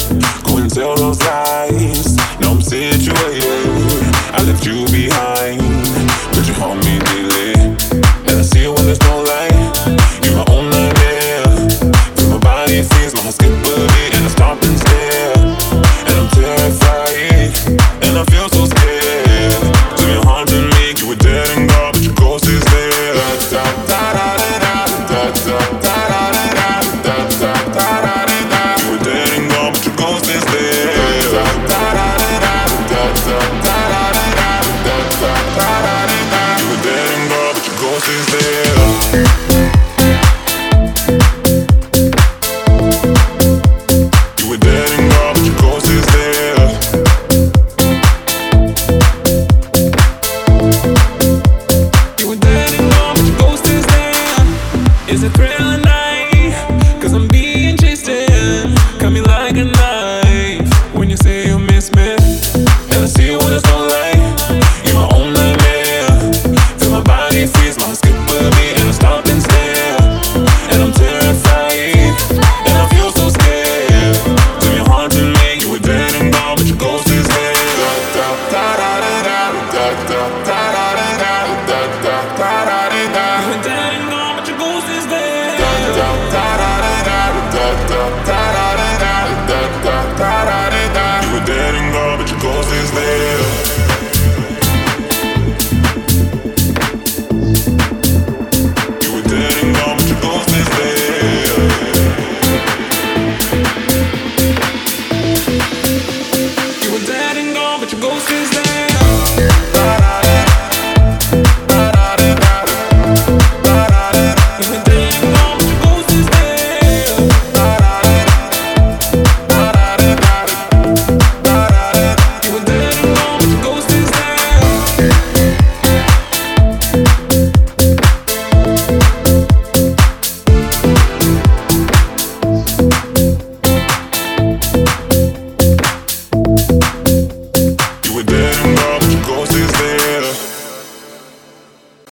Go and tell those lies. Now I'm situated. I left you behind, but you haunt me daily. And I see it when there's no light. You're my own nightmare. Feel my body freeze, my heart skip a beat, and I stop and